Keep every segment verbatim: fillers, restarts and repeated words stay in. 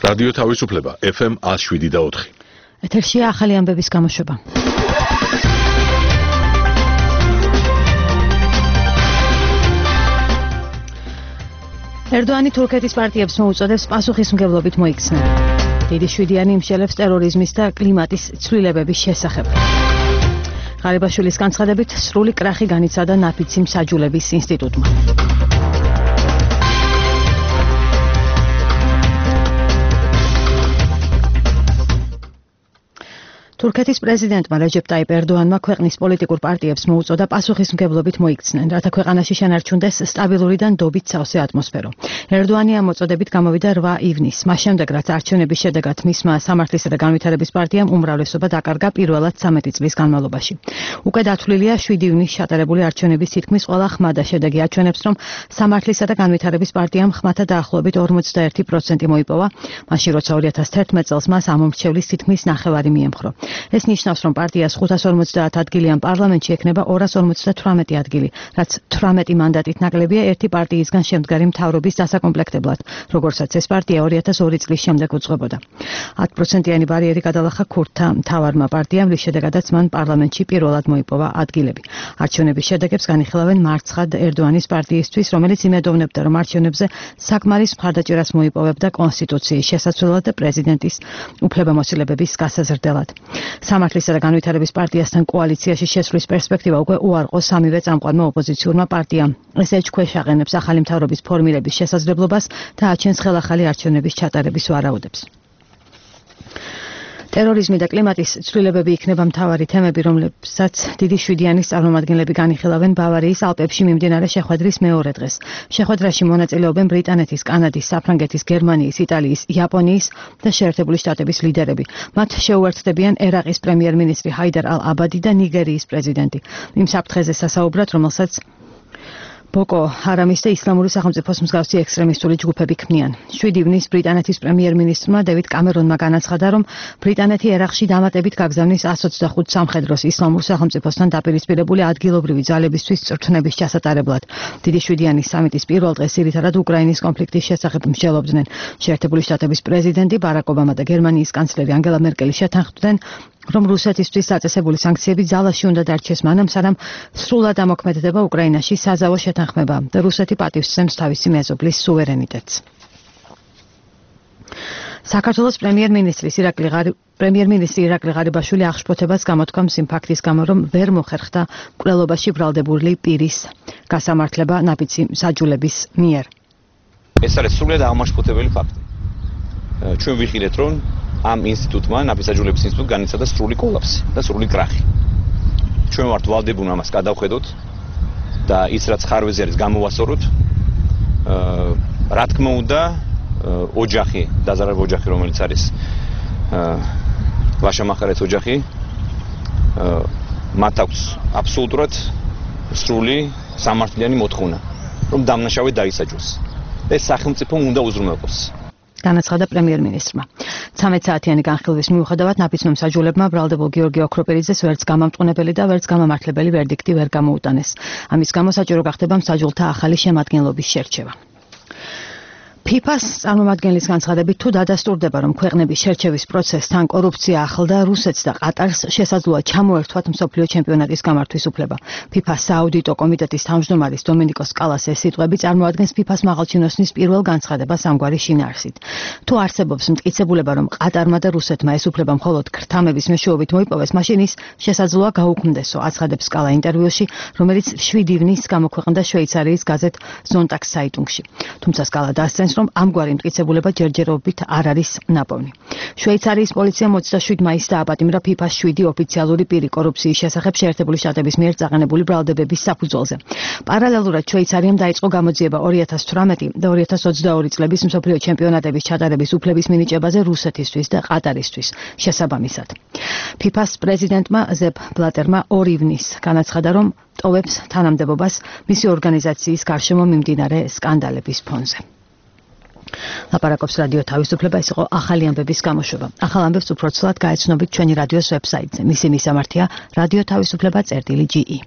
რადიო თავისუფლება ეფ ემ one oh seven და four. ეთერშია ახალი ამბების გამოშვება. ერდოანი თურქეთის პარტიებს მოუწოდებს პასუხისმგებლობით მოიქცნენ. დიდი შვიდიანი იმსჯელებს ტერორიზმის და კლიმატის ცვლილებების შესახებ. ღარიბაშვილის განცხადებით სრული კრახი განიცადა ნაფიცი მსაჯულების ინსტიტუტმა. თურქეთის პრეზიდენტმა რეჯეპ ტაიპ ერდოანმა ქვეყნის პოლიტიკურ პარტიებს მოუწოდა პასუხისმგებლობით მოიქცნენ, რათა ქვეყანაში შენარჩუნდეს სტაბილური და ნდობით სავსე ატმოსფერო. ერდოანი ამ მოწოდებით გამოვიდა eight ივნისს, მას შემდეგ რაც არჩევნების შედეგად მისმა სამართლისა და განვითარების პარტიამ უმრავლესობა დაკარგა პირველად thirteen წლის განმავლობაში. უკვე დათვლილია seven ივნისს ჩატარებული არჩევნების თითქმის ყველა ხმა და შედეგი აჩვენებს, რომ სამართლისა და განვითარების პარტიამ ხმათა დაახლოებით forty-one პროცენტი მოიპოვა, მაშინ როცა two thousand eleven წელს მას ამომრჩევლის თითქმის ნახევარი მიემხრო. ეს ნიშნავს, რომ პარტიას five hundred fifty ადგილიან პარლამენტში ექნება two hundred seventy-eight ადგილი, რაც eighteen მანდატით ნაკლებია ერთი პარტიისგან შემდგარი მთავრობის დასაკომპლექტებლად, როგორცაც ეს პარტია two thousand two წლის შემდეგ უწყებოდა. ten პროცენტიანი ბარიერი გადალახა ქურთთა მთავარმა პარტიამ, რის შედეგადაც მან პარლამენტში პირველად მოიპოვა ადგილები. არჩევნების შედეგებს განიხილავენ მარცხად ერდოანის პარტიისთვის, რომელიც იმედოვნებდა, რომ არჩევნებზე საკმარის მხარდაჭერას მოიპოვებდა კონსტიტუციის შესაცვლელად და პრეზიდენტის უფლებამოსილებების გასაზრდელად. სამართლისა და განვითარების პარტიასთან კოალიციაში შესვლის პერსპექტივა უკვე უარყო სამივე წამყვანმა ოპოზიციურმა პარტიამ. ეს ეჭქვეშ აყენებს ახალი მთავრობის ფორმირების შესაძლებლობას და აჩენს ხელახალი არჩევნების ჩატარების ვარაუდებს. ტერორიზმი და კლიმატის ცვლილებები იქნება მთავარი თემები, რომლებსაც დიდი შვიდიანის წარმომადგენლები განიხილავენ ბავარიის ალპებში მიმდინარე შეხვედრის მეორე დღეს. შეხვედრაში მონაწილეობენ ბრიტანეთის, კანადის, საფრანგეთის, გერმანიის, იტალიის, იაპონიის და შეერთებული შტატების ლიდერები. მათ შეუერთდებიან ერაყის პრემიერ-მინისტრი ჰაიდარ ალ-აბადი და ნიგერიის პრეზიდენტი. იმ საფრთხეზე სასაუბრად, რომელსაც ბოკო ჰარამის და ისლამური სახელმწიფოს მსგავსი ექსტრემისტული ჯგუფები ქმნიან. seven ივნისს ბრიტანეთის პრემიერ-მინისტრმა დევიდ კამერონმა განაცხადა, რომ ბრიტანეთი ერაყში დამატებით გაგზავნის one hundred twenty-five სამხედროს ისლამურ სახელმწიფოსთან დაპირისპირებული ადგილობრივი ძალებისთვის წვრთნების ჩასატარებლად. დიდი შვიდიანის სამიტის პირველ დღეს ძირითადად უკრაინის კონფლიქტის შესახებ მსჯელობდნენ. შეერთებული შტატების პრეზიდენტი ბარაკ ობამა და გერმანიის კანცლერი ანგელა მერკელი შეთანხმდნენ, რომ რუსეთისთვის დაწესებული სანქციები ძალაში უნდა დარჩეს მანამ, სანამ სრულად ამოქმედდება უკრაინაში საზავო შეთანხმება და რუსეთი პატივსცემს თავისი მეზობლის სუვერენიტეტს. საქართველოს პრემიერ-მინისტრის ირაკლი ღარი პრემიერ-მინისტრი ირაკლი ღარიბაშვილი აღშფოთებას გამოთქვამს იმ ფაქტის გამო, რომ ვერ მოხერხდა მკვლელობაში ბრალდებული პირის გასამართლება ნაფიცი მსაჯულების მიერ. ეს არის სრულად აღმაშფოთებელი ფაქტი. ჩვენ ვიხილეთ, რომ ამ ინსტიტუტმა, ნაფიცაჯულების ინსტიტუტმა განიცადა სრული კოლაფსი და სრული კრახი. ჩვენ ვართ ვალდებულნი ამას გადავხედოთ და ის რაც ხარვეზე არის გამოვასწოროთ. რა თქმა უნდა, ოჯახი, დაზარალებული ოჯახი, რომელიც არის ვაშა მახარეთ ოჯახი, მათ აქვს აბსოლუტურად სრული სამართლიანი მოთხოვნა, რომ დამნაშავე დაისაჯოს. ეს სახელმწიფომ უნდა უზრუნველყოს. განაცხადა პრემიერ-მინისტრმა. thirteen საათიანი განხილვის მიუხედავად ნაფიცმა მსაჯულებმა ბრალდებულ გიორგი ოქროპერიძეს ვერც გამამტყუნებელი და ვერც გამამართლებელი ვერდიქტი ვერ გამოუტანეს. ამის გამო საჭირო გახდება მსაჯულთა ახალი შემადგენლობის შერჩევა. ფიფას წარმომადგენლის განცხადებით, თუ დადასტურდება, რომ ქვეყნების შერჩევის პროცესთან კორუფცია ახლდა რუსეთს და ყატარს, შესაძლოა ჩამოერთვათ მსოფლიო ჩემპიონატის გამართვის უფლება. ფიფას სააუდიტო კომიტეტის თავმჯდომარის დომენიკოს კალას ეს სიტყვები წარმოადგენს ფიფას მაღალჩინოსნის პირველ განცხადებას ამგვარი შინაარსით. თუ არსებობს მტკიცებულება, რომ ყატარმა და რუსეთმა ეს უფლება მხოლოდ ქრთამების მეშვეობით მოიპოვეს, მაშინ ის შესაძლოა გაუქმდესო, აცხადებს კალა ინტერვიუში, რომელიც seven ივნისს გამოქვეყნდა შვეიცარიის გაზეთ ზონტაგს საიტუნგში. თუმცა კალა დასცენს, რომ ამგვარი მტკიცებულება ჯერჯერობით არ არის ნაპოვნი. შვეიცარიის პოლიციამ twenty-seven მაისს დააპატიმრა ფიფას seven ოფიციალური პირი კორუფციის შესახებ შეერთებული შტატების მიერ წაყენებული ბრალდებების საფუძველზე. პარალელურად შვეიცარიამ დაიწყო გამოძიება two thousand eighteen და two thousand twenty-two წლების მსოფლიო ჩემპიონატების ჩატარების უფლების მინიჭებაზე რუსეთისთვის და ყატარისთვის შესაბამისად. ფიფას პრეზიდენტმა ზეპ ბლატერმა two ივნისს განაცხადა, რომ ტოვებს თანამდებობას მისი ორგანიზაციის გარშემო მიმდინარე სკანდალების ფონზე. ლაპარაკობს რადიო თავისუფლება, ეს იყო ახალი ამბების გამოშვება. ახალ ამბებს უფრო ცვლად გაეცნობით ჩვენი რადიოს ვებსაიტზე. მისი მისამართია რადიო თავისუფლება წერტილი ჯი ი.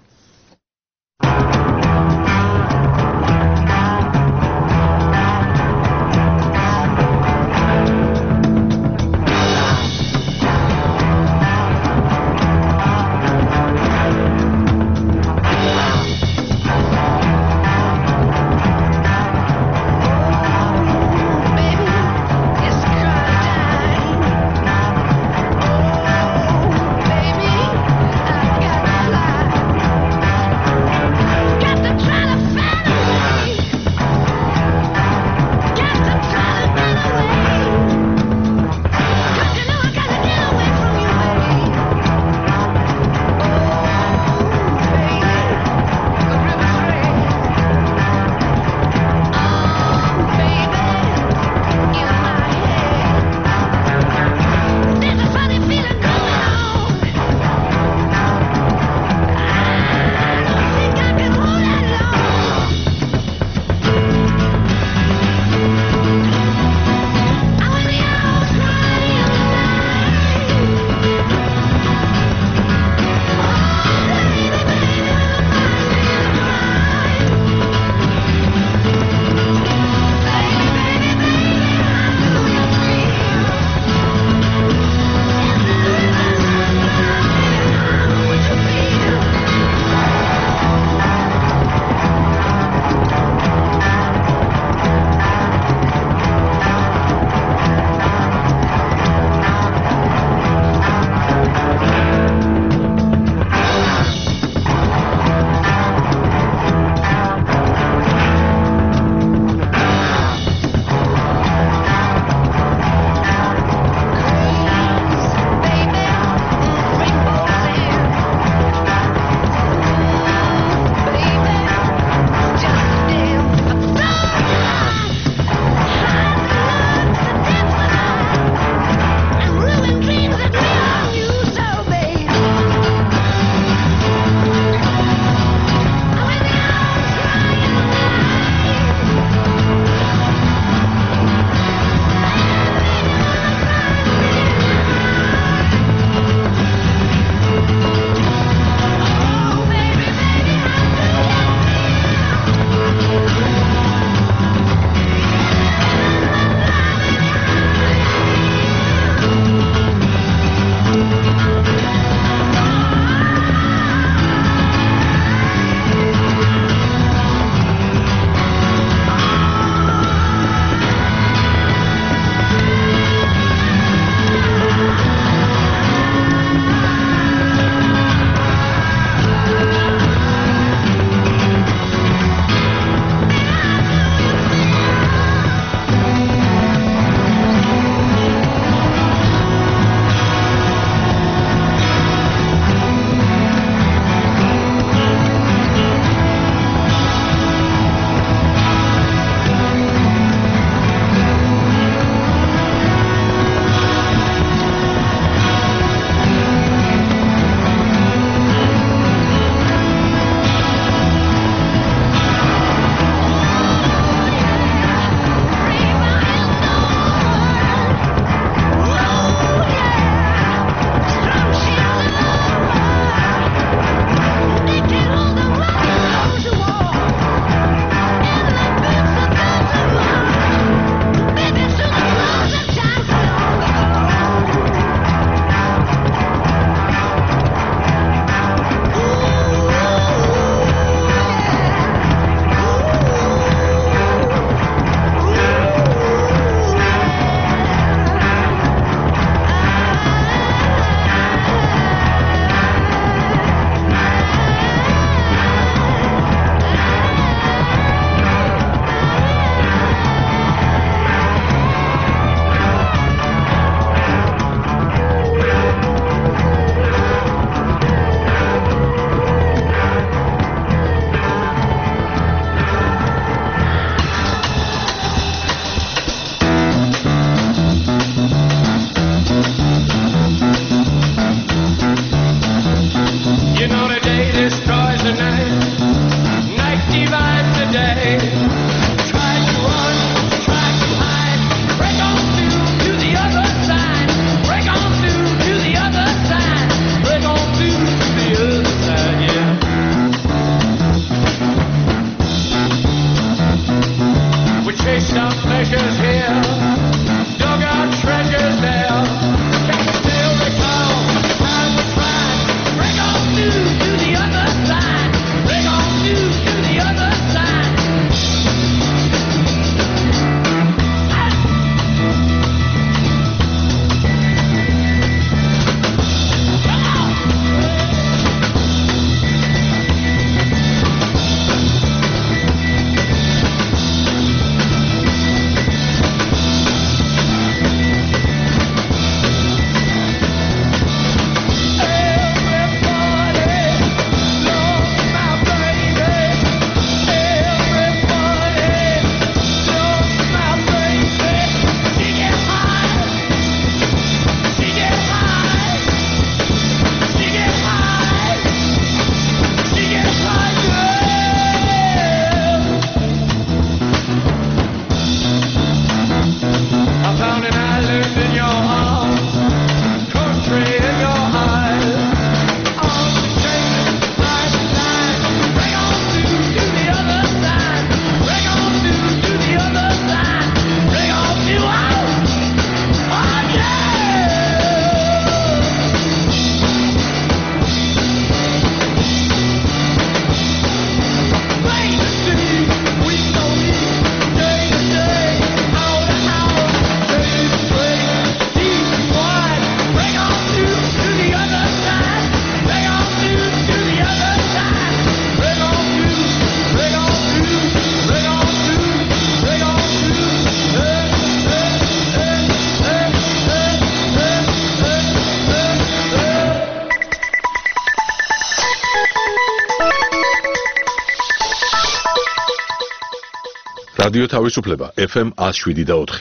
რადიო თავისუფლება ეფ ემ one oh seven და four.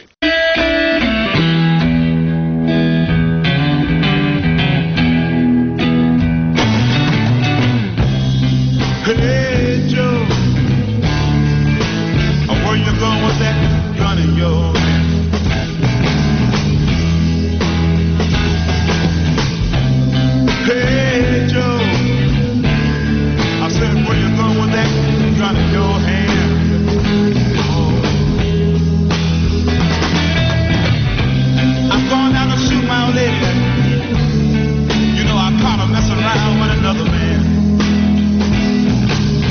Hey Joe, where you going with that gun in your hand? Hey Joe, I said where you going with that gun in your hand? Oh. I'm going down to shoot my old lady. You know I caught her messing around with another man.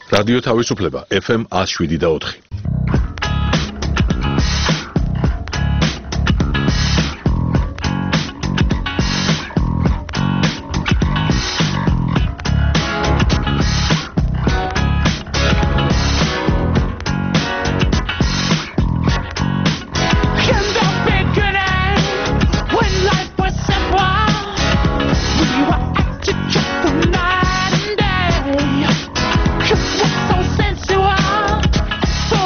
რადიო თავისუფლება ეფ ემ one oh seven და four. So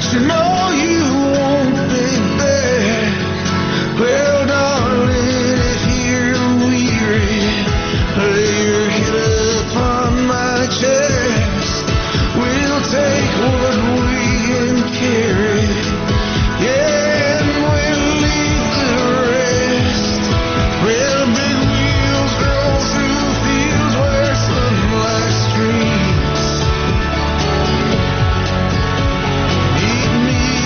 you know you won't be back. Well, darling, if you're weary, lay your head upon my chest. We'll take what we can carry, yeah, and we'll leave the rest. Well, big wheels roll through fields where sunlight streams. Meet me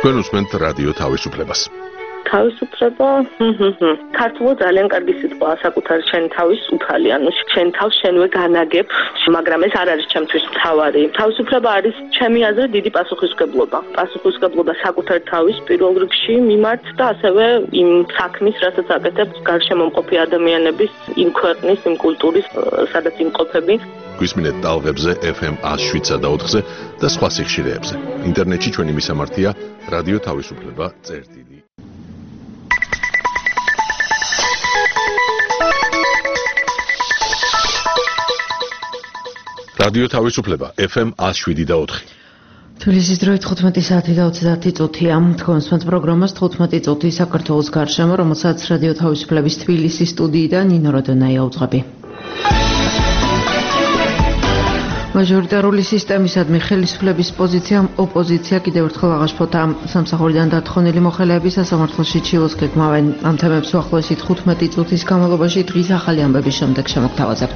თქვენ უსმენთ რადიო თავისუფლებას. თავისუფლება, ქართულად ძალიან კარგი სიტყვაა საკუთარი შენ თავის უფალი, ანუ შენ თავს შენვე განაგებ, მაგრამ ეს არ არის ჩემთვის მთავარი. თავისუფლება არის ჩემი აზრით დიდი პასუხისმგებლობა. პასუხისმგებლობა საკუთარ თავის პირველ რიგში მიმართ და ასევე იმ საქმის, რასაც აკეთებს გარშემო მყოფი ადამიანების, იმ ქვეყნის, იმ კულტურის, სადაც იმყოფები. გვისმინეთ ტალღებზე F M one oh seven და ოთხზე და სხვა სიხშირეებზე. ინტერნეტში ჩვენი მისამართია რადიო თავისუფლება წერტილი. რადიო თავისუფლება F M one oh seven და ოთხი. თბილისის დროით თხუთმეტი საათი და ოცდაათი წუთია. თქვენს პროგრამას თხუთმეტი წუთი საქართველოს გარშემო, რომელსაც რადიო თავისუფლების თბილისის სტუდიიდან ნინო როდონაია უძღვები. მაჟორიტარული სისტემისადმი ხელისუფლების პოზიციამ ოპოზიცია კიდევ ერთხელ აღაშფოთა. სამსახურიდან დათხოვნილი მოხელეები სასამართლოში ჩილოს გეგმავენ. ამ თემებს უახლოესი თხუთმეტი წუთის განმავლობაში დღის ახალი ამბების შემდეგ შემოგთავაზებთ.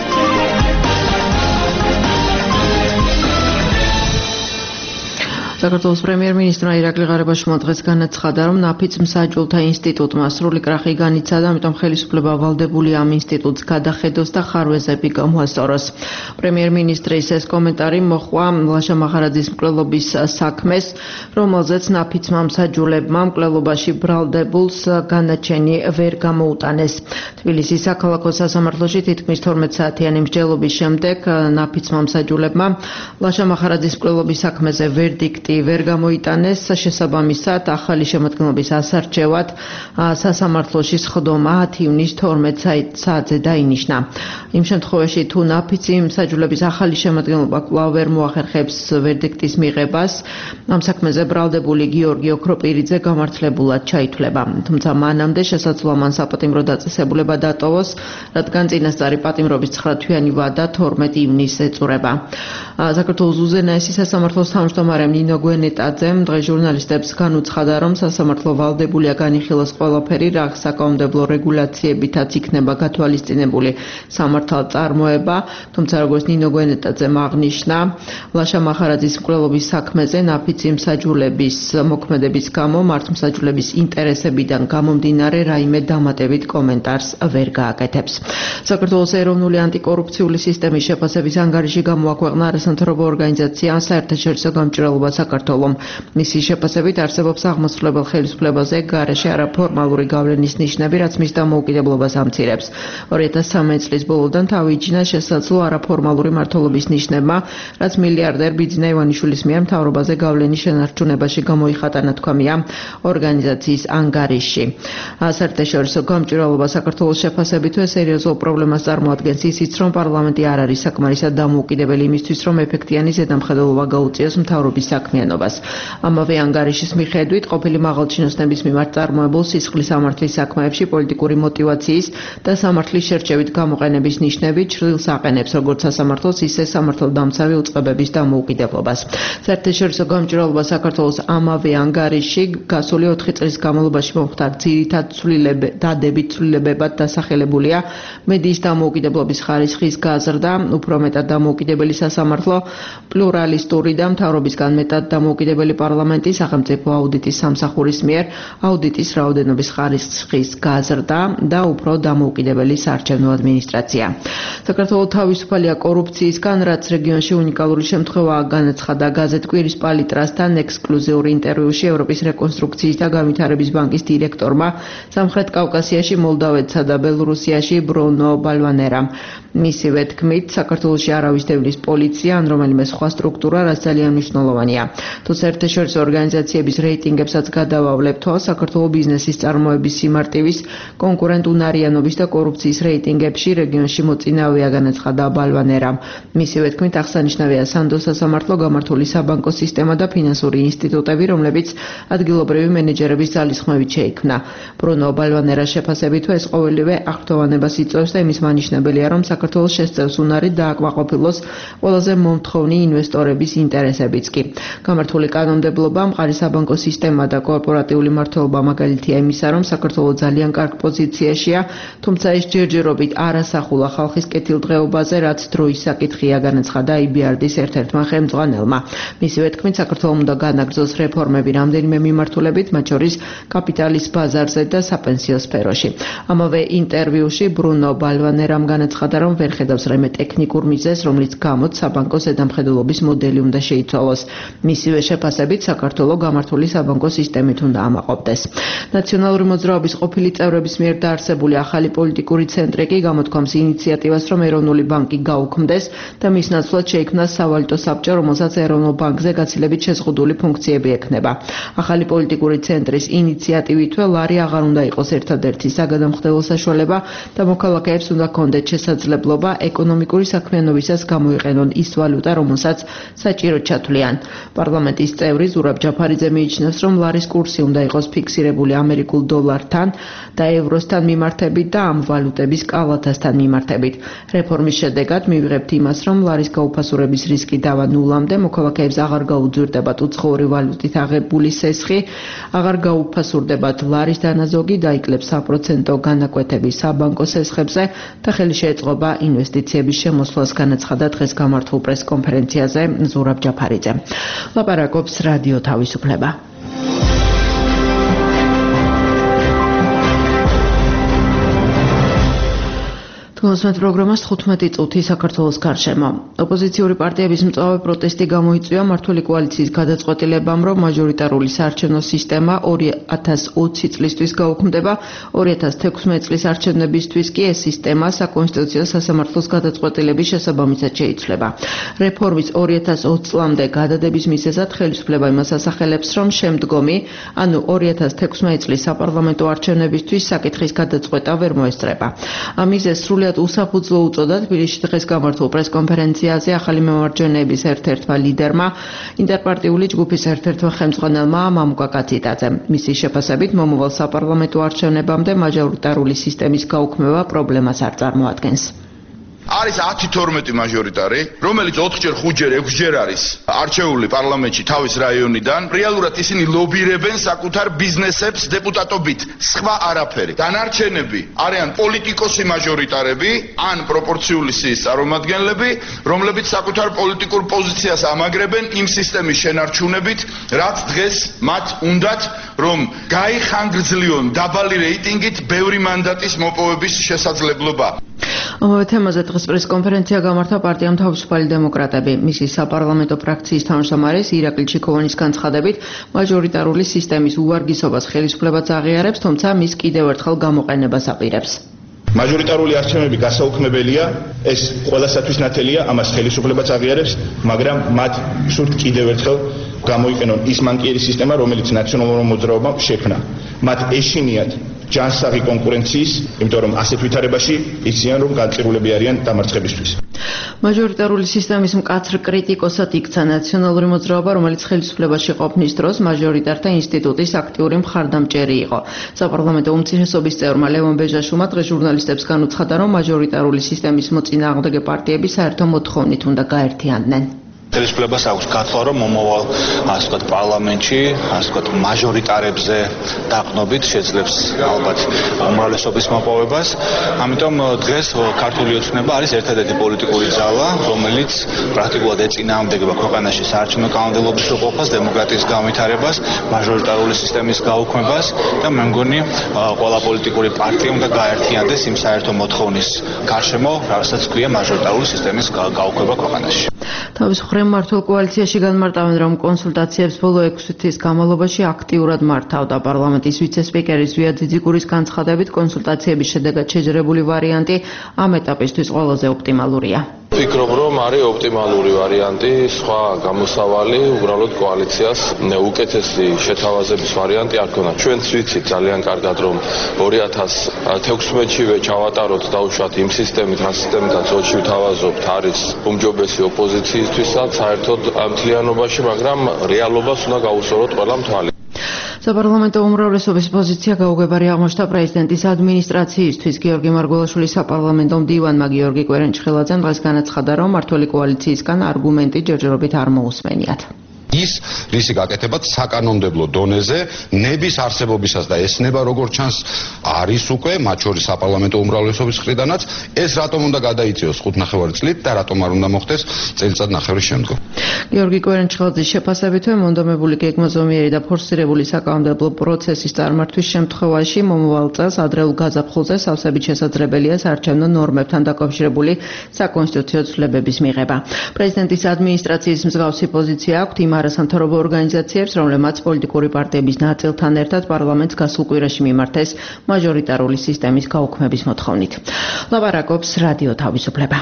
საქართველოს პრემიერ-მინისტრმა ირაკლი ღარიბაშვილმა დღეს განაცხადა, რომ ნაფიც მსაჯულთა ინსტიტუტმა სრული კრახი განიცადა, ამიტომ ხელისუფლება ვალდებულია ამ ინსტიტუტს გადახედოს და ხარვეზები გამოასწოროს. პრემიერ-მინისტრის ეს კომენტარი მოჰყვა ლაშა მახარაძის მკვლელობის საქმეს, რომელზეც ნაფიცმა მსაჯულებმა მკვლელობაში ბრალდებულს განაჩენი ვერ გამოუტანეს. თბილისის საქალაქო სასამართლოში თითქმის თორმეტ საათიანი მსჯელობის შემდეგ ნაფიცმა მსაჯულებმა ლაშა მახარაძის მკვლელობის საქმეზე ვერდიქტი ვერ გამოიტანეს. შესაბამისად, ახალი შემოქმედების ასარჩევად სასამართლოში სხდომა ათი ივნის თორმეტ საათზე დაინიშნა. იმ შემთხვევაში, თუ ნაფიცი მსაჯულების ახალი შემოქმედება კვლავ ვერ მოახერხებს ვერდიქტის მიღებას, ამ საქმეზე ბრალდებული გიორგი ოქროპირიძე გამართლებულად ჩაითვლება. თუმცა მანამდე შესაძლოა მან საპატიმრო დაწესებულება დატოვოს, რადგან წინასწარი პატიმრობის ცხრა თვიანი ვადა თორმეტ ივნისს ეწურება. საქართველოს უზენაესი სასამართლოს თავმჯდომარე ნინო გვენეტაძემ დღეს ჟურნალისტებს განუცხადა, რომ სასამართლო ვალდებულია განიხილოს ყველაფერი, რა საკანონმდებლო რეგულაციებითაც იქნება გათვალისწინებული სამართალწარმოება. თუმცა, როგორც ნინო გვენეტაძემ აღნიშნა, ლაშა მახარაძის მკვლელობის საქმეზე ნაფიცი მსაჯულების მოქმედების გამო მართლმსაჯულების ინტერესებიდან გამომდინარე რაიმე დამატებით კომენტარს ვერ გააკეთებს. საქართველოს ეროვნული ანტიკორუფციული სისტემის შეფასების ანგარიში გამოაქვეყნა არასამთავრობო ორგანიზაცია საერთაშორისო გამჭირვალობა საქართველომ. მისი შეფასებით არსებობს აღმასრულებელ ხელისუფლებაზე გარეშე არაფორმალური გავლენის ნიშნები, რაც მის დამოუკიდებლობას ამცირებს. ორი ათას ცხრამეტი წლის ბოლოდან თავი იჩინა შესაძლო არაფორმალური მმართველობის ნიშნებმა, რაც მილიარდერ ბიძინა ივანიშვილის მიერ მთავრობაზე გავლენის შენარჩუნებაში გამოიხატა, ნათქვამია ორგანიზაციის ანგარიში. საერთაშორისო გამჭირვალობა საქართველოს შეფასებითვე სერიოზულ პრობლემას წარმოადგენს ისიც, რომ პარლამენტი არ არის საკმარისად დამოუკიდებელი იმისთვის, რომ ეფექტიანი ზედამხედველობა გაუწიოს მთავრობის საქმიანობას. ამავე ანგარიშის მიხედვით, ყოფილი მაღალჩინოსნების მიმართ წარმოებულ სისხლის სამართლის საქმეებში პოლიტიკური მოტივაციის და სამართლის შერჩევით გამოყენების ნიშნები ჩრდილს აყენებს, როგორც სასამართლოს, ისე სამართალდამცავი უწყებების დამოუკიდებლობას. საერთაშორისო გამჭირვალობა საქართველოს ამავე ანგარიში გასული ოთხი წლის განმავლობაში მომხდარ ძირითად დადებით ცვლილებებად დასახელებულია მედიის დამოუკიდებლობის ხარისხის გაზრდა, უფრო მეტად დამოუკიდებელი სასამართლო, პლურალისტური და მთავრობისგან მეტად დამოუკიდებელი პარლამენტი, სახელმწიფო აუდიტის სამსახურის მიერ აუდიტის რაოდენობის ხარისხის გაზრდა და უფრო დამოუკიდებელი საარჩევნო ადმინისტრაცია. საქართველოს თავისუფალია კორუფციისგან, რაც რეგიონში უნიკალური შემთხვევაა, განაცხადა გაზეთ კვირის პალიტრასთან ექსკლუზიური ინტერვიუში ევროპის რეკონსტრუქციის და განვითარების ბანკის დირექტორმა სამხრეთ კავკასიაში, მოლდავეთსა და ბელორუსიაში ბრუნო ბალვანერამ. მისივე თქმით, საქართველოში არავის დევნის პოლიცია ან რომელიმე სხვა სტრუქტურა, რაც ძალიან მნიშვნელოვანია. თუ საერთაშორისო ორგანიზაციების რეიტინგებსაც გადავავლებთ, საქართველოს ბიზნესის წარმოების სიმარტივის, კონკურენტუნარიანობის და კორუფციის რეიტინგებში რეგიონში მოწინააღმდეგეა, განაცხადა ბალვანერამ. მისივე თქმით, აღსანიშნავია სანდოს სასამართლო, გამართული საბანკო სისტემა და ფინანსური ინსტიტუტები, რომლებიც ადგილობრივი მენეჯერების ძალისხმევით შეიქმნა. ბრუნო ბალვანერას შეფასებითვე ეს ყოველივე აღფრთოვანებას იწვევს და იმის მანიშნებელია, რომ საქართველოს შესწევს უნარი დააკმაყოფილოს ყველაზე მომთხოვნი ინვესტორების ინტერესებიც კი. გამართული კანონმდებლობა, მყარი საბანკო სისტემა და კორპორატიული მმართველობა მაგალითია იმისა, რომ საქართველოს ძალიან კარგ პოზიციაშია, თუმცა ეს ჯერჯერობით არ ასახულა ხალხის კეთილდღეობაზე, რაც დროის საკითხია, განაცხადა ай ბი არ დის ერთ-ერთმა ხელმძღვანელმა. მისივე თქმით, საქართველოს უნდა განაგრძოს რეფორმები რამდენიმე მიმართულებით, მათ შორის კაპიტალის ბაზარზე და საპენსიო სფეროში. ამავე ინტერვიუში ბრუნო ბალვანერამ განაცხადა, რომ ვერ ხედავს რამე ტექნიკურ მიზეზს, რომლის გამოც საბანკო ზედამხედველობის მოდელი უნდა შეიცვალოს. მისივე შეფასებით, საქართველოს გამართული საბანკო სისტემით უნდა ამაყობდეს. ნაციონალური მოძრაობის ყოფილი წევრების მიერ დაარსებული ახალი პოლიტიკური ცენტრი კი გამოთქვამს ინიციატივას, რომ ეროვნული ბანკი გაუქმდეს და მის ნაცვლად შეიქმნას სავალუტო საბჭო, რომელსაც ეროვნულ ბანკზე გაცილებით შეზღუდული ფუნქციები ექნება. ახალი პოლიტიკური ცენტრის ინიციატივითვე ლარი აღარ უნდა იყოს ერთადერთი საგადამხდელო საშუალება და მოქალაქეებს უნდა ჰქონდეთ შესაძლებლობა ეკონომიკური საქმიანობისას გამოიყენონ ის ვალუტა, რომელსაც საჭიროდ ჩათვლიან. პარლამენტის წევრი ზურაბ ჯაფარიძე მიიჩნევს, რომ ლარის კურსი უნდა იყოს ფიქსირებული ამერიკულ დოლართან და ევროსთან მიმართებით და ამ ვალუტების კალათასთან მიმართებით. რეფორმის შედეგად მივიღებთ იმას, რომ ლარის გაუფასურების რისკი დავა ნულამდე, მოქალაქეებს აღარ გაუძვირდებათ უცხოური ვალუტით აღებული სესხი, აღარ გაუფასურდებათ ლარის დანაზოგი, დაიკლებს საპროცენტო განაკვეთები საბანკო სესხებზე და ხელი შეეწყობა ინვესტიციების შემოსვლას, განაცხადა დღეს გამართულ პრესკონფერენციაზე ზურაბ ჯაფარიძე. ლაპარაკობს რადიო თავისუფლება. მოსმენთ პროგრამას თხუთმეტი წუთი საქართველოს გარშემო. ოპოზიციური პარტიების მწვავე პროტესტი გამოიწვია მმართველი კოალიციის გადაწყვეტილებამ, რომ მაჟორიტარული საარჩევნო სისტემა ორი ათას ოცი წლისთვის გაუქმდება, ორი ათას თექვსმეტი წლის არჩევნებისთვის კი ეს სისტემა საკონსტიტუციო სასამართლოს გადაწყვეტილების შესაბამისად შეიცვლება. რეფორმის ორი ათას ოცი წლამდე გადადების მიზეზად ხელისუფლება იმას ასახელებს, რომ შემდგომი, ანუ ორი ათას თექვსმეტი წლის საპარლამენტო არჩევნებისთვის საკითხის გადაწყვეტა ვერ მოესწრება. ამ მიზეზს სრულად უსაფუძვლო უწოდა თბილისში დღეს გამართულ პრესკონფერენციაზე ახალი მემარჯვენეების ერთ-ერთმა ლიდერმა, ინტერპარტიული ჯგუფის ერთ-ერთმა ხელმძღვანელმა მამუკა კაციტაძემ. მისი შეფასებით, მომავალ საპარლამენტო არჩევნებამდე მაჟორიტარული სისტემის გაუქმება პრობლემას არ წარმოადგენს. არის ათი თორმეტი მაჟორიტარი, რომელიც ოთხჯერ, ხუთჯერ, ექვსჯერ არის არჩეული პარლამენტში თავის რაიონიდან. რეალურად ისინი ლობირებენ საკუთარ ბიზნესებს დეპუტატობით, სხვა არაფერი. დანარჩენები არიან პოლიტიკოსი მაჟორიტარები, ან პროპორციული სიის წარმომადგენლები, რომლებიც საკუთარ პოლიტიკურ პოზიციას ამაგრებენ იმ სისტემის შენარჩუნებით, რაც დღეს მათ უნდათ, რომ გაიხანგრძლივონ დაბალი რეიტინგით ბევრი მანდატის მოპოვების შესაძლებლობა. ამავე თემაზე დღეს პრესკონფერენცია გამართა პარტიამ თავისუფალი დემოკრატები. მისი საპარლამენტო ფრაქციის თავმჯდომარის ირაკლი ჩიქოვანის განცხადებით, მაჟორიტარული სისტემის უვარგისობას ხელისუფლებაც აღიარებს, თუმცა მის კიდევ ერთხელ გამოყენებას აპირებს. მაჟორიტარული არჩევნები გასაუქმებელია, ეს ყველასათვის ნათელია, ამას ხელისუფლებაც აღიარებს, მაგრამ მათ სურთ კიდევ ერთხელ გამოიყენონ ის მანკიერი სისტემა, რომელიც ნაციონალურ მოძრაობამ შექმნა. მათ ეშინიათ ჯანსაღი კონკურენციის, იმიტომ რომ ასეთ ვითარებაში იციან, რომ განწირულები არიან დამარცხებისთვის. მაჟორიტარული სისტემის მკაცრ კრიტიკოსად იქცა ნაციონალური მოძრაობა, რომელიც ხელისუფლებაში ყოფნის დროს მაჟორიტართა ინსტიტუტის აქტიური მხარდამჭერი იყო. საპარლამენტო უმცირესობის წევრმა ლევონ ბეჟაშუმა დღეს ჟურნალისტებს განუცხადა, რომ მაჟორიტარული სისტემის მოწინააღმდეგე პარტიები საერთო მოთხოვნით უნდა გაერთიანდნენ. ხელისუფლებას აქვს გათვლა, რომ მომავალ ასე ვთქვათ პარლამენტში, ასე ვთქვათ მაჟორიტარებზე დაყნობით შეძლებს ალბათ უმრავლესობის მოპოვებას. ამიტომ დღეს ქართული ოცნება არის ერთადერთი პოლიტიკური ძალა, რომელიც პრაქტიკულად ეწინააღმდეგება ქვეყანაში საარჩევნო კანონმდებლობის უყოფას, დემოკრატიის განვითარებას, მაჟორიტარული სისტემის გაუქმებას და მე მგონი ყველა პოლიტიკური პარტია უნდა გაერთიანდეს იმ საერთო მოთხოვნის გარშემო, რასაც ქვია მაჟორიტარული სისტემის გაუქმება ქვეყანაში. თავის მხრივ მმართველ კოალიციაში განმარტავენ, რომ კონსულტაციებს ბოლო ექვსი თვის განმავლობაში აქტიურად მართავდა. პარლამენტის ვიცე-სპიკერი ზვია ძიძიგურის განცხადებით, კონსულტაციების შედეგად შეჯერებული ვარიანტი ამ ეტაპისთვის ყველაზე ოპტიმალურია. ვფიქრობ, რომ არის ოპტიმალური ვარიანტი, სხვა გამოსავალი უბრალოდ კოალიციას უკეთესი შეთავაზების ვარიანტი არ ქონდა. ჩვენც ვიცით ძალიან კარგად, რომ ორი ათას თექვსმეტშივე ჩავატაროთ დაუშვათ იმ სისტემით, რა სისტემითაც ოცში ვთავაზობთ, არის უმჯობესი ოპოზიციისთვისაც საერთოდ მთლიანობაში, მაგრამ რეალობას უნდა გაუსწოროთ ყველა მთვალი. საპარლამენტო უმრავლესობის პოზიცია გაუგებარი აღმოჩნდა პრეზიდენტის ადმინისტრაციისთვის. გიორგი მარგველაშვილის საპარლამენტო მდივანმა გიორგი კვერენჭხელაძემ დღეს განაცხადა, რომ მმართველი კოალიციისგან არგუმენტი ჯერჯერობით არ მოусმენიათ. ის რისი გაკეთებაც საკანონმდებლო დონეზე ნების არსებობისას და ესნება როგორც ჩანს არის უკვე მათ შორის საპარლამენტო უმრავლესობის მხრიდანაც ეს რატომ უნდა გადაიწიოს ხუთ ნახევარი წლით და რატომ არ უნდა მოხდეს წელიწად ნახევრის შემდგომ. გიორგი კვერენჩხელძის შეფასებითვე მონდომებული გეგმაზომიერი და ფორსირებული საკანონმდებლო პროცესის წარმართვის შემთხვევაში მომავალ წელს ადრეულ გაზაფხულზე სავსებით შესაძლებელია საარჩევნო ნორმებთან დაკავშირებული საკონსტიტუციო ცვლილებების მიღება. პრეზიდენტის ადმინისტრაციის მსგავსი პოზიცია აქვთ იმ არასამთავრობო ორგანიზაციებს, რომლებმაც პოლიტიკური პარტიების ნაწილთან ერთად პარლამენტს გასულ კვირაში მიმართეს მაჟორიტარული სისტემის გაუქმების მოთხოვნით. ლაპარაკობს რადიო თავისუფლება.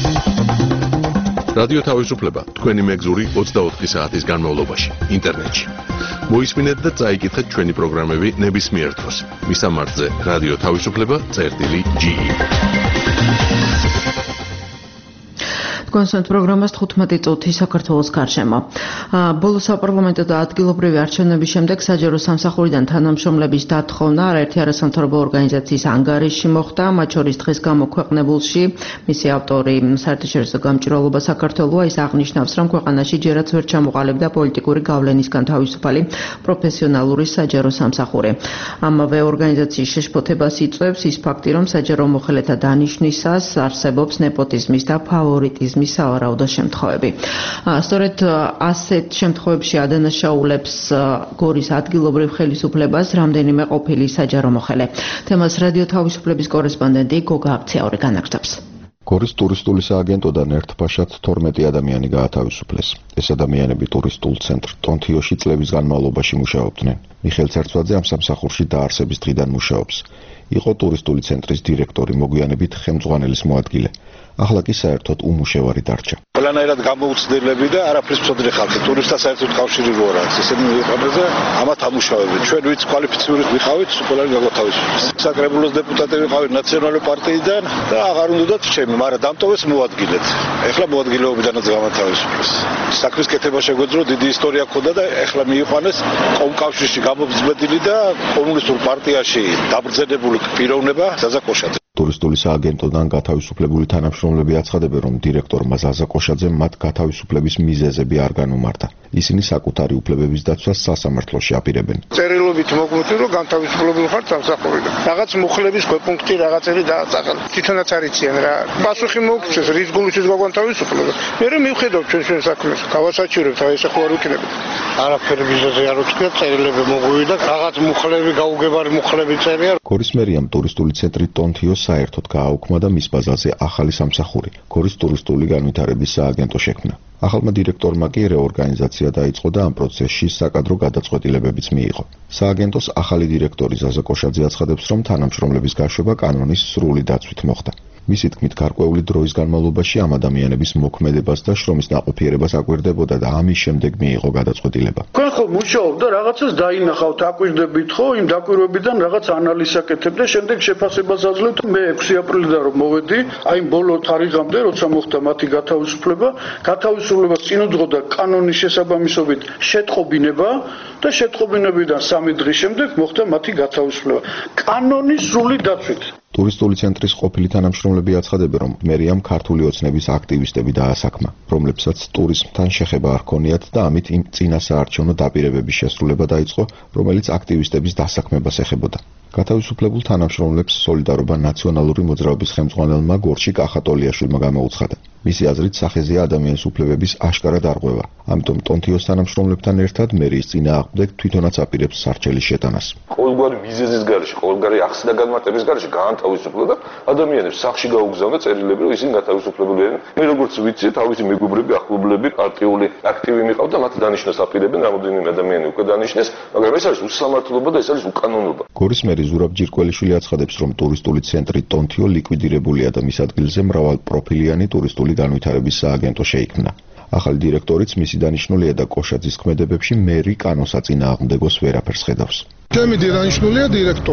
რადიო თავისუფლება თქვენი მეგზური ოცდაოთხი საათის განმავლობაში ინტერნეტში. მოისმინეთ და წაიკითხეთ ჩვენი პროგრამები ნებისმიერ დროს. მისამართზე რადიო თავისუფლება წერტილი ჯი. კონსერტ პროგრამას თხუთმეტი წუთი საქართველოს გარშემო. ბოლო საპარლამენტო და ადგილობრივი არჩევნების შემდეგ საჯარო სამსახურიდან თანამშრომლების დათხოვნა არაერთი არასამთავრობო ორგანიზაციის ანგარიში მოხდა, მათ შორის დღეს გამოქვეყნებულში მისი ავტორი საერთაშორისო გამჭვირვალობა საქართველოა. ის აღნიშნავს, რომ ქვეყანაში ჯერაც ვერ ჩამოყალიბდა პოლიტიკური გავლენისგან თავისუფალი პროფესიონალური საჯარო სამსახური. ამავე ორგანიზაციის შეშფოთებას იწვევს ის ფაქტი, რომ საჯარო მოხელეთა დანიშვნისას არსებობს ნეპოტიზმის და ფავორიტიზმის სავარაუდო შემთხვევები. სწორედ ასეთ შემთხვევებში ადანაშაულებს გორის ადგილობრივ ხელისუფლებას რამდენიმე ყოფილი საჯარო მოხელე. თემას რადიო თავისუფლების კორესპონდენტი გოგა აფციაური განაგრძობს. გორის ტურისტული სააგენტოდან ერთბაშად თორმეტი ადამიანი გაათავისუფლეს. ეს ადამიანები ტურისტულ ცენტრ ტონთიოში წლების განმავლობაში მუშაობდნენ. მიხეილ ცერცვაძე ამ სამსახურში დაარსების დღიდან მუშაობს. იყო ტურისტული ცენტრის დირექტორი, მოგვიანებით ხელმძღვანელის მოადგილე. ახლა კი საერთოდ უმუშევარი დარჩა. ყველანაირად გამოუცდელები და არაფრის მწოდნე ხალხი, ტურისტთა საერთოდ კავშირი რო არა, ესენი ვიყავით და ამათ ამუშავებენ. ჩვენ ვიც კვალიფიციური ვიყავით, ყველანი გაგვათავისუფლეს. საკრებულოს დეპუტატი ვიყავით ნაციონალური პარტიიდან და აღარ უნდათ ჩემი, მაგრამ დამტოვეს მოადგილეთ. ეხლა მოადგილეობიდანაც გამათავისუფლეს. საქმის კეთება შეგვეძლო, დიდი ისტორია ჰქონდა და ეხლა მიიყვანეს კომკავშირში გამობრძბედილი და კომუნისტურ პარტიაში დაბრძენებული პიროვნება ზაზა კოშაძე. ტურისტული სააგენტოდან გათავისუფლებული თანამშრომლები აცხადებენ, რომ დირექტორმა ზაზა კოშაძემ მათ გათავისუფლების მიზეზები არ განუმარტა. ისინი საკუთარი უფლებების დაცვას სასამართლოში აპირებენ. წერილობით მოგმოწი, რომ განთავისუფლებული ხართ სამსახურიდან. რაღაც მუხლების ქვეპუნქტი რაღაცები დააწახან. თვითონაც არიციან რა. პასუხი მოგწეს, რის გულისის გაგვანთავისუფლება. მე მივხედავ ჩვენ ჩვენ საქმეს, გავასაჩივრებთ, აი ესე ხო არ ვიქნებით. არაფერი მიზეზი არ უჩქია, წერილები მოგვივიდა, რაღაც მუხლები, გაუგებარი მუხლები წერია. გორის მერიამ ტურისტული ცენტრი ტონთიოს საერთოდ გააუქმა და მის ბაზაზე ახალი სამსახური, გორის ტურისტული განვითარების სააგენტო შექმნა. ახალმა დირექტორმა კი რეორგანიზაცია დაიწყო და ამ პროცესში საკადრო გადაწყვეტილებებიც მიიღო. სააგენტოს ახალი დირექტორი ზაზა კოშაძე აცხადებს, რომ თანამშრომლების გაშვება კანონის სრული დაცვით მოხდა. მისი თქმით, გარკვეული დროის განმავლობაში ამ ადამიანების მოქმედებას და შრომის ნაყოფიერებას აკვირდებოდა და ამის შემდეგ მიიღო გადაწყვეტილება. თქვენ ხო მუშაობ და რაღაცას დაინახავთ, აკვირდებით ხო, იმ დაკვირვებიდან რაღაც ანალიზს აკეთებ და შემდეგ შეფასებას აძლევთ. მე ექვსი აპრილიდან რომ მოვედი, აი ბოლო თარიღამდე, როცა მოხდა მათი გათავისუფლება, გათავისუფლებას წინ უძღოდა კანონის შესაბამისობით შეტყობინება და შეტყობინებიდან სამი დღის შემდეგ მოხდა მათი გათავისუფლება. კანონის სრული დაცვით. ტურისტული ცენტრის ყოფილი თანამშრომლები აცხადებენ, რომ მერიამ ქართული ოცნების აქტივისტები დაასაქმა, რომლებსაც ტურიზმთან შეხება არ ჰქონიათ და ამით იმ წინა საარჩევნო დაპირებების შესრულება დაიწყო, რომელიც აქტივისტების დასაქმებას ეხებოდა. გათავისუფლებულ თანამშრომლებს სოლიდარობა ნაციონალური მოძრაობის ხელმძღვანელმა გორჩი კახატოლიაშვილმა გამოუცხადა. მისი აზრით, სახეზეა ადამიანის უფლებების აშკარა დარღვევა. ამიტომ ტონთიოს თანამშრომლებთან ერთად მერიის წინააღმდეგ თვითონაც აპირებს სარჩელის შეტანას. ყოველგვარი მიზეზის გარეშე, ყოველგვარი ახსნა და განმარტების გარეშე გაანთავისუფლა და ადამიანებს სახში გაუგზავნა წერილები, რომ ისინი გათავისუფლებული არიან. მე როგორც ვიცი, თავისი მეგობრები, ახლობლები, პარტიული აქტივი მიყავდა, მათ დანიშნას აპირებენ, რამოდენიმე ადამიანი უკვე დანიშნეს, მაგრამ ეს არის უსამართლობა და ეს არის უკანონობა. გორის მერი ზურაბ ჯირკველიშვილი აცხადებს, რომ ტურისტული ცენტრი ტონთიო ლიკვიდირებულია და მის ადგილზე მრავალპროფილიანი ტურისტული განვითარების სააგენტო შეიქმნა. ახალი დირექტორიც მისი დანიშნულია და კოშაძის ქმედებებში მერი კანონსაწინააღმდეგოს ვერაფერს ხედავს. ჩემი დანიშნულია დირექტორი.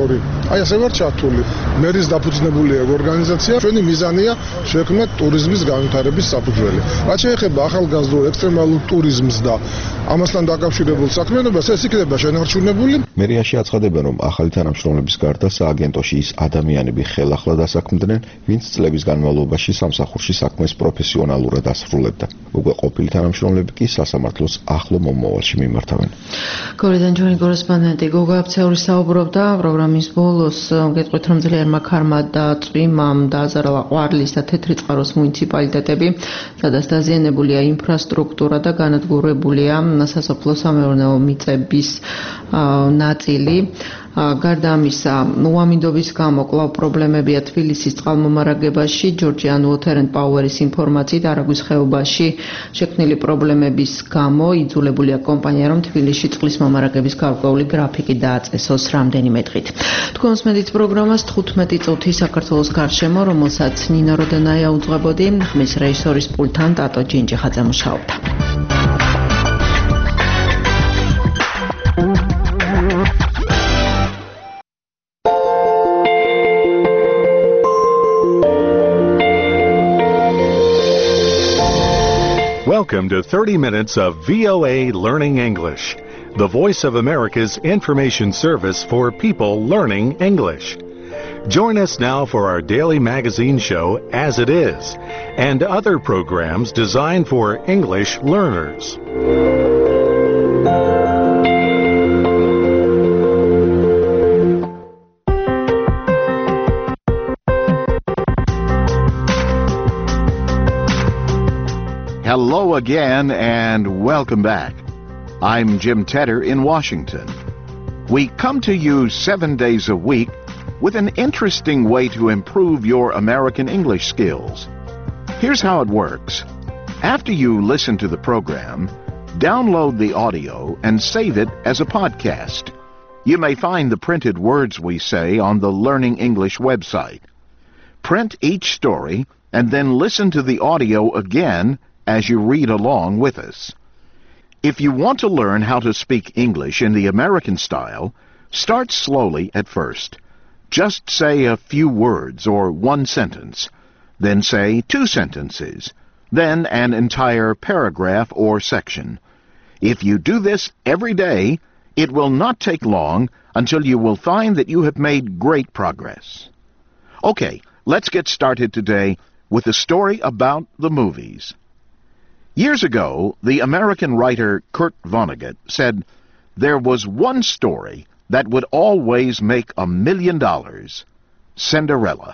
აი ასე ვარ ჩართული. მერის დაფუძნებულია ორგანიზაცია, ჩვენი მიზანია შექმნათ ტურიზმის განვითარების საფუძველი. რაც შეეხება ახალგაზრდულ ექსტრემალურ ტურიზმს და ამასთან დაკავშირებულ საქმიანობას, ეს იქნება შენარჩუნებული. მერიაში აცხადებენ, რომ ახალი თანამშრომლების გარდა სააგენტოში ის ადამიანები ხელახლა დასაქმდნენ, ვინც წლების განმავლობაში სამსახურში საქმეს პროფესიონალურად ასრულებდა. უკვე ყოფილი თანამშრომლები კი სასამართლოს ახლო მომავალში მიმართავენ. გორიდან ჩვენი კორესპონდენტი გოგა აფცეული საუბრობდა პროგრამის ბოლოს, გეტყვით რომ ძლიერმა ქარმა და წვიმამ დააზარალა ყვარლის და თეთრი წყაროს მუნიციპალიტეტები, სადაც დაზიანებულია ინფრასტრუქტურა და განადგურებულია სასოფლო-სამეურნეო მიწების ნაწილი. გარდა ამისა, უამინდობის გამო კვლავ პრობლემებია თბილისის წყალმომარაგებაში. Georgian Water and Power-ის ინფორმაციით, არაგვის ხეობაში შექმნილი პრობლემების გამო იძულებულია კომპანია, რომ თბილისში წყლის მომარაგების გარკვეული გრაფიკი დააწესოს რამდენიმე დღით. თქვენს მედით პროგრამას თხუთმეტი წუთი საქართველოს გარშემო, რომელსაც ნინო როდენაია უძღვებოდი, ხმის რეჟისორის პულტთან ტატო ჯინჯიხაძე მუშაობდა. Welcome to thirty minutes of V O A Learning English, the voice of America's information service for people learning English. Join us now for our daily magazine show, As It Is, and other programs designed for English learners. Hello again and welcome back. I'm Jim Tedder in Washington. We come to you seven days a week with an interesting way to improve your American English skills. Here's how it works. After you listen to the program, download the audio and save it as a podcast. You may find the printed words we say on the Learning English website. Print each story and then listen to the audio again as you read along with us. If you want to learn how to speak English in the American style, start slowly at first. Just say a few words or one sentence, then say two sentences, then an entire paragraph or section. If you do this every day, it will not take long until you will find that you have made great progress. Okay, let's get started today with a story about the movies. Years ago, the American writer Kurt Vonnegut said, "There was one story that would always make a million dollars, Cinderella."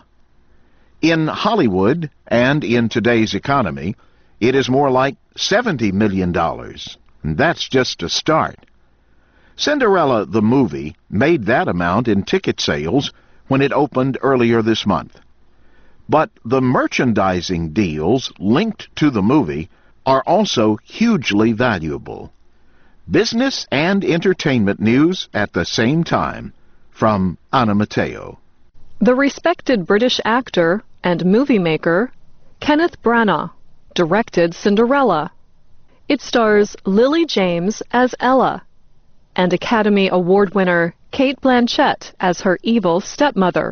In Hollywood and in today's economy, it is more like seventy million dollars. And that's just a start. Cinderella, the movie, made that amount in ticket sales when it opened earlier this month. But the merchandising deals linked to the movie are also hugely valuable. Business and entertainment news at the same time from Anna Matteo. The respected British actor and movie maker Kenneth Branagh directed Cinderella. It stars Lily James as Ella and Academy Award winner Cate Blanchett as her evil stepmother.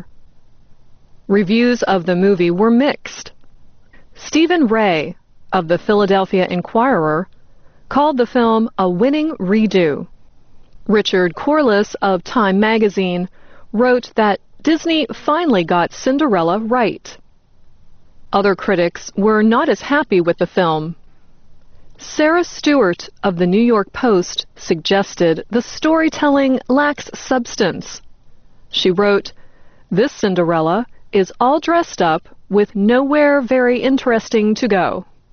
Reviews of the movie were mixed. Stephen Ray of the Philadelphia Inquirer called the film a winning redo. Richard Corliss of Time magazine wrote that Disney finally got Cinderella right. Other critics were not as happy with the film. Sarah Stewart of the New York Post suggested the storytelling lacks substance. She wrote, "This Cinderella is all dressed up with nowhere very interesting to go."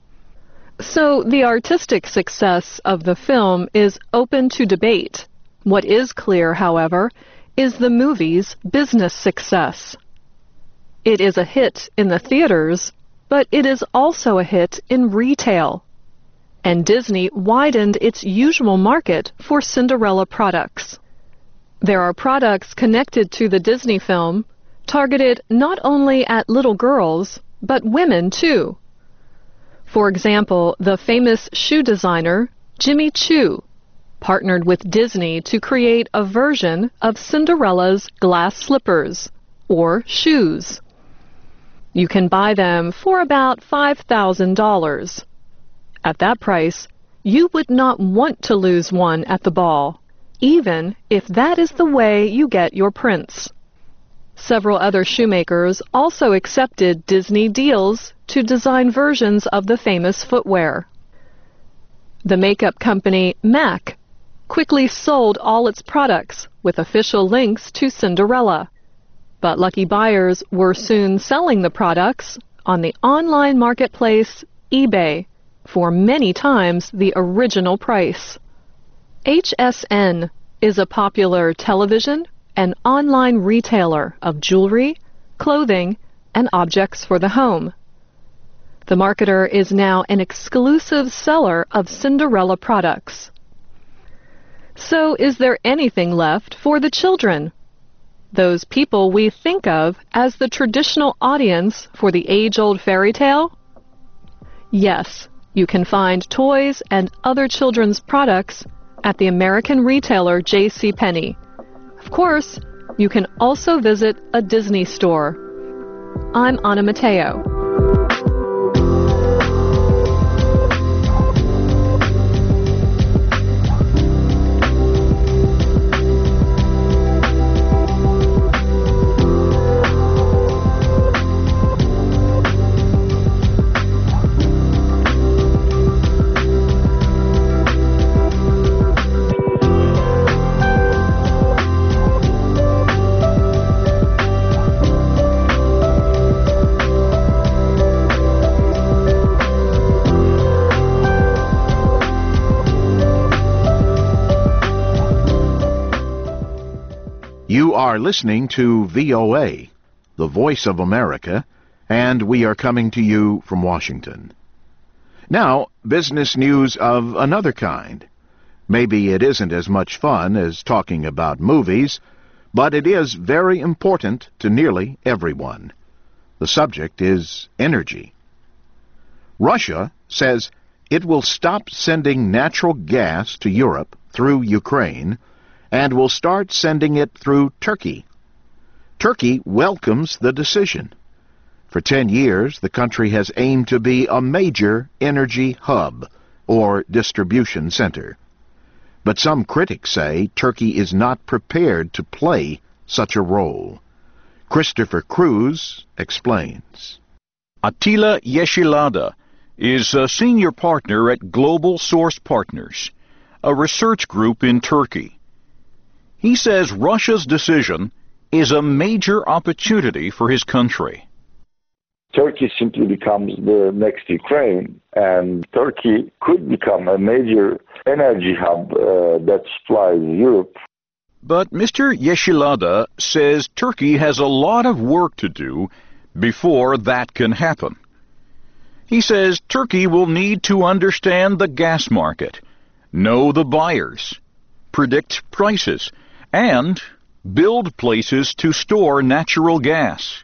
So the artistic success of the film is open to debate. What is clear, however, is the movie's business success. It is a hit in the theaters, but it is also a hit in retail. And Disney widened its usual market for Cinderella products. There are products connected to the Disney film targeted not only at little girls, but women too. For example, the famous shoe designer Jimmy Choo partnered with Disney to create a version of Cinderella's glass slippers, or shoes. You can buy them for about five thousand dollars. At that price, you would not want to lose one at the ball, even if that is the way you get your prince. Several other shoemakers also accepted Disney deals to design versions of the famous footwear. The makeup company MAC quickly sold all its products with official links to Cinderella, but lucky buyers were soon selling the products on the online marketplace eBay for many times the original price. H S N is a popular television and online retailer of jewelry, clothing, and objects for the home. The marketer is now an exclusive seller of Cinderella products. So is there anything left for the children? Those people we think of as the traditional audience for the age-old fairy tale? Yes, you can find toys and other children's products at the American retailer J C Penney. Of course, you can also visit a Disney store. I'm Anna Mateo. You are listening to V O A, the Voice of America, and we are coming to you from Washington. Now, business news of another kind. Maybe it isn't as much fun as talking about movies, but it is very important to nearly everyone. The subject is energy. Russia says it will stop sending natural gas to Europe through Ukraine and will start sending it through Turkey. Turkey welcomes the decision. For ten years, the country has aimed to be a major energy hub, or distribution center. But some critics say Turkey is not prepared to play such a role. Christopher Cruz explains. Attila Yeşilada is a senior partner at Global Source Partners, a research group in Turkey. He says Russia's decision is a major opportunity for his country. Turkey simply becomes the next Ukraine, and Turkey could become a major energy hub uh, that supplies Europe. But Mister Yeşilada says Turkey has a lot of work to do before that can happen. He says Turkey will need to understand the gas market, know the buyers, predict prices, and build places to store natural gas.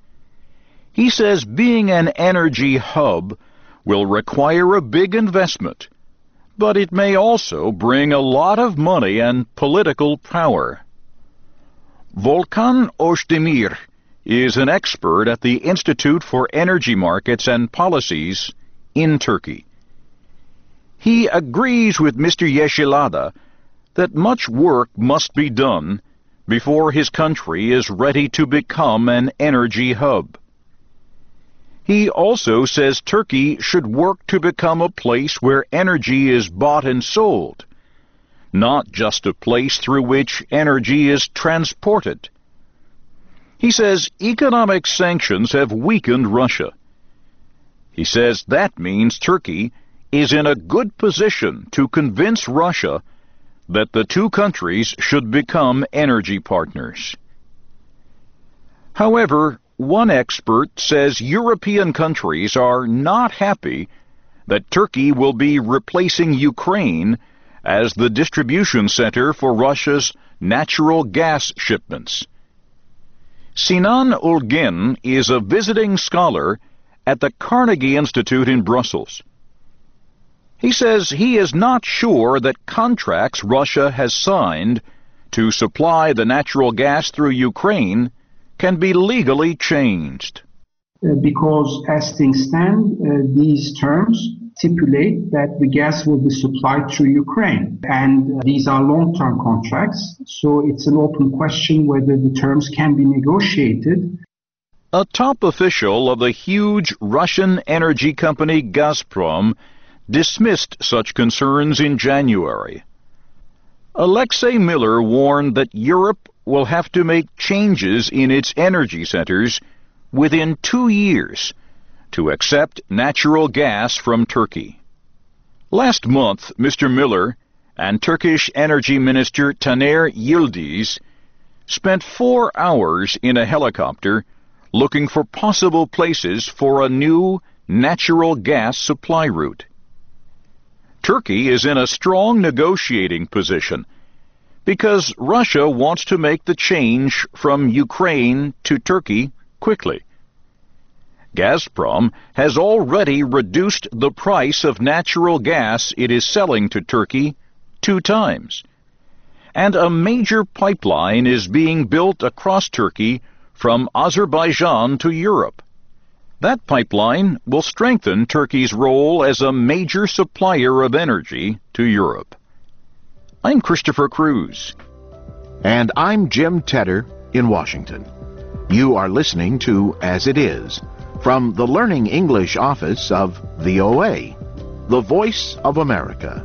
He says being an energy hub will require a big investment, but it may also bring a lot of money and political power. Volkan Özdemir is an expert at the Institute for Energy Markets and Policies in Turkey. He agrees with Mister Yeşilada that much work must be done before his country is ready to become an energy hub. He also says Turkey should work to become a place where energy is bought and sold, not just a place through which energy is transported. He says economic sanctions have weakened Russia. He says that means Turkey is in a good position to convince Russia that the two countries should become energy partners. However, one expert says European countries are not happy that Turkey will be replacing Ukraine as the distribution center for Russia's natural gas shipments. Sinan Ulgin is a visiting scholar at the Carnegie Institute in Brussels. He says he is not sure that contracts Russia has signed to supply the natural gas through Ukraine can be legally changed. Uh, because as things stand, uh, these terms stipulate that the gas will be supplied through Ukraine. And uh, these are long-term contracts, so it's an open question whether the terms can be negotiated. A top official of the huge Russian energy company Gazprom dismissed such concerns in January. Alexei Miller warned that Europe will have to make changes in its energy centers within two years to accept natural gas from Turkey. Last month, Mister Miller and Turkish Energy Minister Taner Yildiz spent four hours in a helicopter looking for possible places for a new natural gas supply route. Turkey is in a strong negotiating position because Russia wants to make the change from Ukraine to Turkey quickly. Gazprom has already reduced the price of natural gas it is selling to Turkey two times, and a major pipeline is being built across Turkey from Azerbaijan to Europe. That pipeline will strengthen Turkey's role as a major supplier of energy to Europe. I'm Christopher Cruz. And I'm Jim Tedder in Washington. You are listening to As It Is, from the Learning English office of V O A, the Voice of America.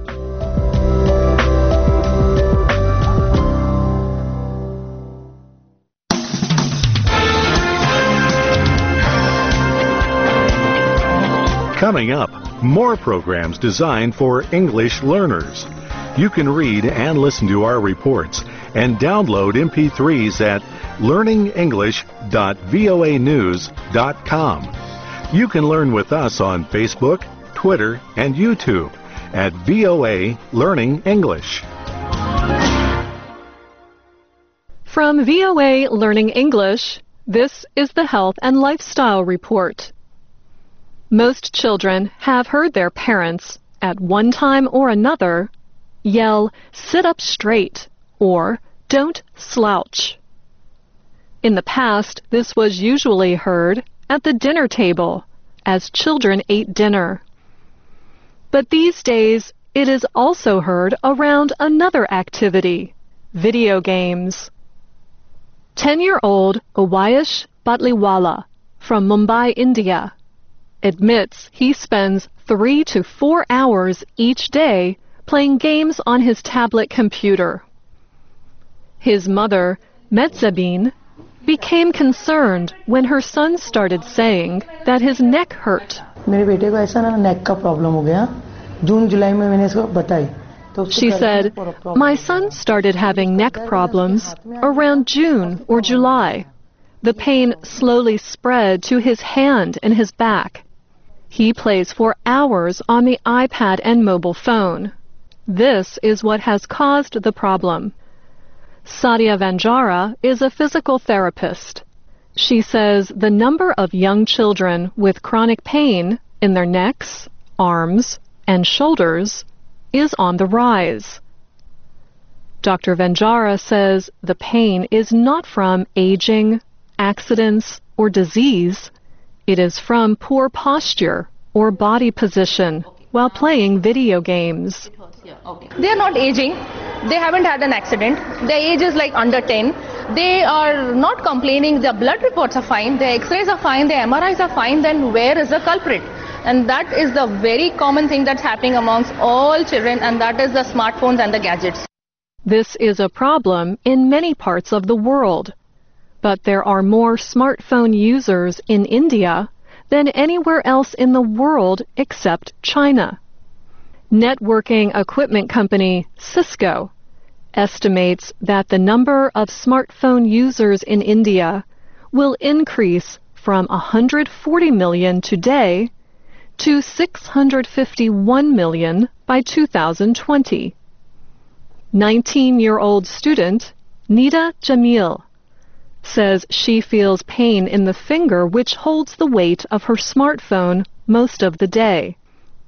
Coming up, more programs designed for English learners. You can read and listen to our reports and download M P threes at learning english dot voa news dot com. You can learn with us on Facebook, Twitter, and YouTube at V O A Learning English. From V O A Learning English, this is the Health and Lifestyle Report. Most children have heard their parents, at one time or another, yell, "Sit up straight," or "Don't slouch." In the past, this was usually heard at the dinner table, as children ate dinner. But these days, it is also heard around another activity, video games. Ten-year-old Awayish Batliwala from Mumbai, India, admits he spends three to four hours each day playing games on his tablet computer. His mother, Metzabin, became concerned when her son started saying that his neck hurt. मेरे बेटे को ऐसा ना neck का problem हो गया जून जुलाई में मैंने इसको बताई. She said, "My son started having neck problems around June or July. The pain slowly spread to his hand and his back. He plays for hours on the iPad and mobile phone. This is what has caused the problem." Sadia Vanjara is a physical therapist. She says the number of young children with chronic pain in their necks, arms, and shoulders is on the rise. Doctor Vanjara says the pain is not from aging, accidents, or disease. It is from poor posture or body position while playing video games. They are not aging. They haven't had an accident. Their age is like under ten. They are not complaining. Their blood reports are fine. Their x-rays are fine. Their M R Is are fine. Then where is the culprit? And that is the very common thing that's happening amongst all children, and that is the smartphones and the gadgets. This is a problem in many parts of the world. But there are more smartphone users in India than anywhere else in the world except China. Networking equipment company Cisco estimates that the number of smartphone users in India will increase from one hundred forty million today to six hundred fifty-one million by two thousand twenty. nineteen-year-old student Nida Jamil says she feels pain in the finger which holds the weight of her smartphone most of the day.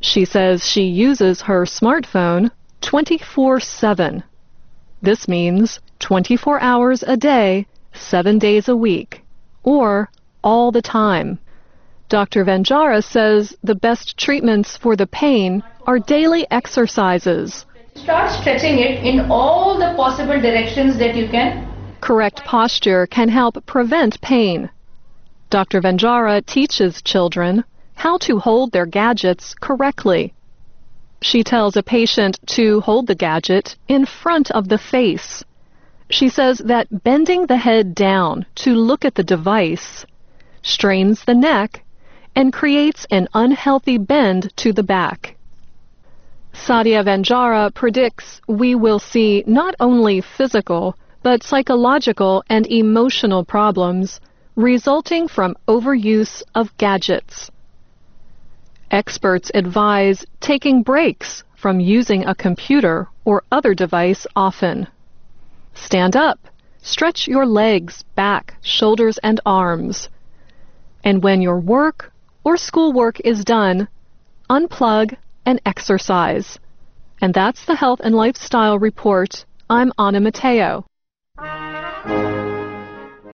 She says she uses her smartphone twenty-four seven. This means twenty-four hours a day, seven days a week, or all the time. Doctor Vanjara says the best treatments for the pain are daily exercises. Start stretching it in all the possible directions that you can. Correct posture can help prevent pain. Doctor Vanjara teaches children how to hold their gadgets correctly. She tells a patient to hold the gadget in front of the face. She says that bending the head down to look at the device strains the neck and creates an unhealthy bend to the back. Sadia Vanjara predicts we will see not only physical, but psychological and emotional problems resulting from overuse of gadgets. Experts advise taking breaks from using a computer or other device often. Stand up, stretch your legs, back, shoulders, and arms. And when your work or schoolwork is done, unplug and exercise. And that's the Health and Lifestyle Report. I'm Anna Mateo.